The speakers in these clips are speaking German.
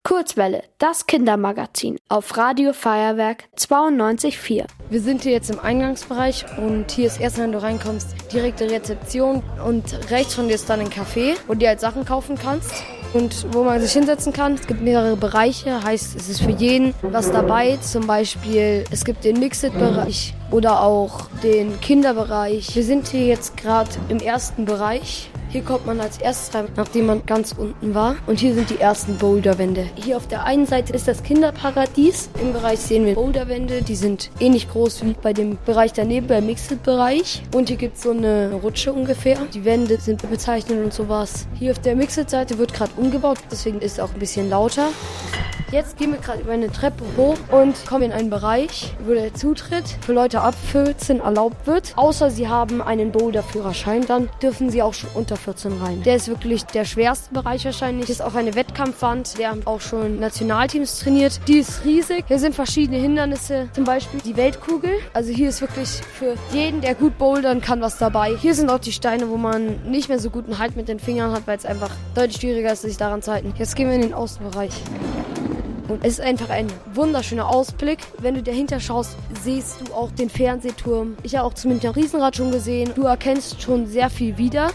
Kurzwelle, das Kindermagazin auf Radio Feuerwerk 92,4. Wir sind hier jetzt im Eingangsbereich und hier ist erst, wenn du reinkommst, direkte Rezeption und rechts von dir ist dann ein Café, wo du halt Sachen kaufen kannst und wo man sich hinsetzen kann. Es gibt mehrere Bereiche, heißt es ist für jeden was dabei. Zum Beispiel es gibt den Mixed-Bereich oder auch den Kinderbereich. Wir sind hier jetzt gerade im ersten Bereich. Hier kommt man als erstes rein, nachdem man ganz unten war. Und hier sind die ersten Boulderwände. Hier auf der einen Seite ist das Kinderparadies. Im Bereich sehen wir Boulderwände. Die sind ähnlich groß wie bei dem Bereich daneben, beim Mixed-Bereich. Und hier gibt es so eine Rutsche ungefähr. Die Wände sind bezeichnet und sowas. Hier auf der Mixed-Seite wird gerade umgebaut. Deswegen ist es auch ein bisschen lauter. Jetzt gehen wir gerade über eine Treppe hoch und kommen in einen Bereich, wo der Zutritt für Leute ab 14 erlaubt wird. Außer sie haben einen Boulder-Führerschein, dann dürfen sie auch schon unter 14 rein. Der ist wirklich der schwerste Bereich wahrscheinlich. Hier ist auch eine Wettkampfwand, der haben auch schon Nationalteams trainiert. Die ist riesig. Hier sind verschiedene Hindernisse, zum Beispiel die Weltkugel. Also hier ist wirklich für jeden, der gut bouldern kann, was dabei. Hier sind auch die Steine, wo man nicht mehr so guten Halt mit den Fingern hat, weil es einfach deutlich schwieriger ist, sich daran zu halten. Jetzt gehen wir in den Außenbereich. Und es ist einfach ein wunderschöner Ausblick. Wenn du dahinter schaust, siehst du auch den Fernsehturm. Ich habe auch zum Münchner Riesenrad schon gesehen. Du erkennst schon sehr viel wieder.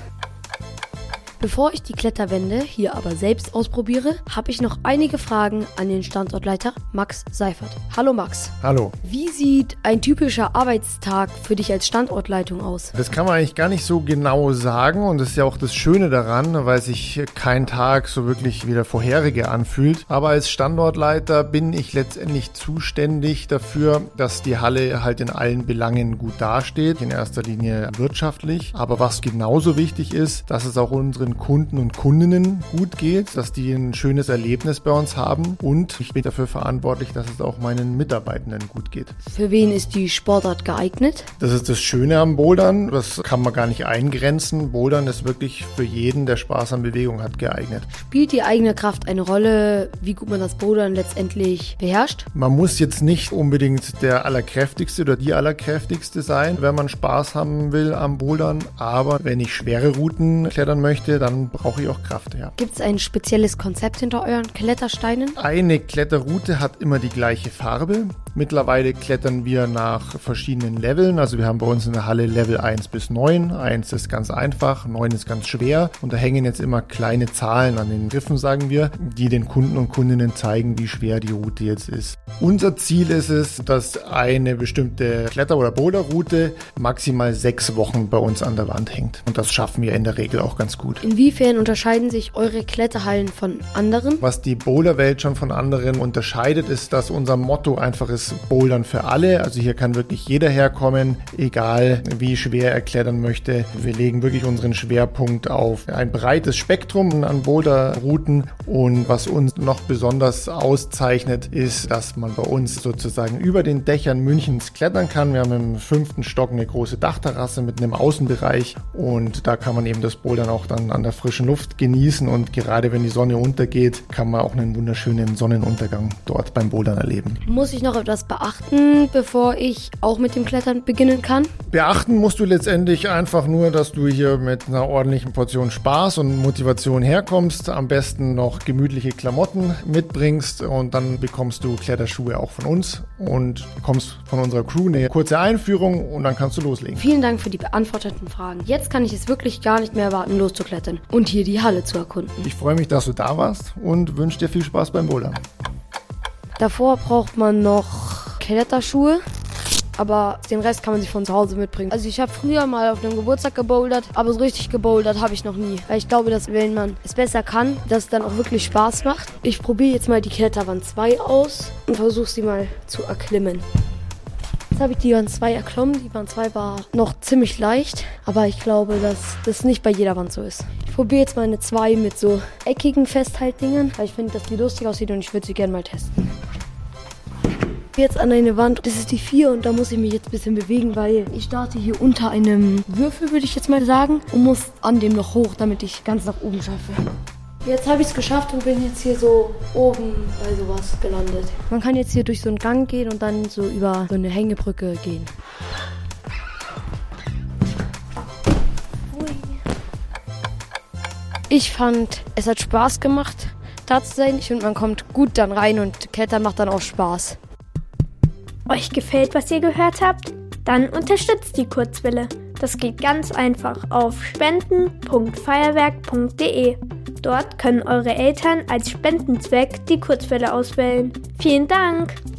Bevor ich die Kletterwände hier aber selbst ausprobiere, habe ich noch einige Fragen an den Standortleiter Max Seifert. Hallo Max. Hallo. Wie sieht ein typischer Arbeitstag für dich als Standortleitung aus? Das kann man eigentlich gar nicht so genau sagen und das ist ja auch das Schöne daran, weil sich kein Tag so wirklich wie der vorherige anfühlt. Aber als Standortleiter bin ich letztendlich zuständig dafür, dass die Halle halt in allen Belangen gut dasteht, in erster Linie wirtschaftlich. Aber was genauso wichtig ist, dass es auch unseren Kunden und Kundinnen gut geht, dass die ein schönes Erlebnis bei uns haben und ich bin dafür verantwortlich, dass es auch meinen Mitarbeitenden gut geht. Für wen ist die Sportart geeignet? Das ist das Schöne am Bouldern, das kann man gar nicht eingrenzen. Bouldern ist wirklich für jeden, der Spaß an Bewegung hat, geeignet. Spielt die eigene Kraft eine Rolle, wie gut man das Bouldern letztendlich beherrscht? Man muss jetzt nicht unbedingt der Allerkräftigste oder die Allerkräftigste sein, wenn man Spaß haben will am Bouldern, aber wenn ich schwere Routen klettern möchte, dann brauche ich auch Kraft, ja. Gibt es ein spezielles Konzept hinter euren Klettersteinen? Eine Kletterroute hat immer die gleiche Farbe. Mittlerweile klettern wir nach verschiedenen Leveln. Also wir haben bei uns in der Halle Level 1 bis 9. 1 ist ganz einfach, 9 ist ganz schwer. Und da hängen jetzt immer kleine Zahlen an den Griffen, sagen wir, die den Kunden und Kundinnen zeigen, wie schwer die Route jetzt ist. Unser Ziel ist es, dass eine bestimmte Kletter- oder Boulderroute maximal 6 Wochen bei uns an der Wand hängt. Und das schaffen wir in der Regel auch ganz gut. Inwiefern unterscheiden sich eure Kletterhallen von anderen? Was die Boulderwelt schon von anderen unterscheidet, ist, dass unser Motto einfach ist, Bouldern für alle. Also hier kann wirklich jeder herkommen, egal wie schwer er klettern möchte. Wir legen wirklich unseren Schwerpunkt auf ein breites Spektrum an Boulderrouten und was uns noch besonders auszeichnet, ist, dass man bei uns sozusagen über den Dächern Münchens klettern kann. Wir haben im 5. Stock eine große Dachterrasse mit einem Außenbereich und da kann man eben das Bouldern auch dann an der frischen Luft genießen und gerade wenn die Sonne untergeht, kann man auch einen wunderschönen Sonnenuntergang dort beim Bouldern erleben. Muss ich noch etwas beachten, bevor ich auch mit dem Klettern beginnen kann? Beachten musst du letztendlich einfach nur, dass du hier mit einer ordentlichen Portion Spaß und Motivation herkommst, am besten noch gemütliche Klamotten mitbringst und dann bekommst du Kletterschuhe auch von uns und bekommst von unserer Crew eine kurze Einführung und dann kannst du loslegen. Vielen Dank für die beantworteten Fragen. Jetzt kann ich es wirklich gar nicht mehr erwarten, loszuklettern und hier die Halle zu erkunden. Ich freue mich, dass du da warst und wünsche dir viel Spaß beim Bouldern. Davor braucht man noch Kletterschuhe, aber den Rest kann man sich von zu Hause mitbringen. Also ich habe früher mal auf einem Geburtstag gebouldert, aber so richtig gebouldert habe ich noch nie. Weil ich glaube, dass wenn man es besser kann, dass es dann auch wirklich Spaß macht. Ich probiere jetzt mal die Kletterwand 2 aus und versuche sie mal zu erklimmen. Jetzt habe ich die Wand 2 erklommen. Die Wand 2 war noch ziemlich leicht, aber ich glaube, dass das nicht bei jeder Wand so ist. Ich probiere jetzt mal eine 2 mit so eckigen Festhaltdingern, weil ich finde, dass die lustig aussieht und ich würde sie gerne mal testen. Jetzt an eine Wand, das ist die 4 und da muss ich mich jetzt ein bisschen bewegen, weil ich starte hier unter einem Würfel, würde ich jetzt mal sagen, und muss an dem noch hoch, damit ich ganz nach oben schaffe. Jetzt habe ich es geschafft und bin jetzt hier so oben bei sowas gelandet. Man kann jetzt hier durch so einen Gang gehen und dann so über so eine Hängebrücke gehen. Ich fand, es hat Spaß gemacht. Platz sein. Ich finde, man kommt gut dann rein und Klettern macht dann auch Spaß. Euch gefällt, was ihr gehört habt? Dann unterstützt die Kurzwelle. Das geht ganz einfach auf spenden.feuerwerk.de. Dort können eure Eltern als Spendenzweck die Kurzwelle auswählen. Vielen Dank!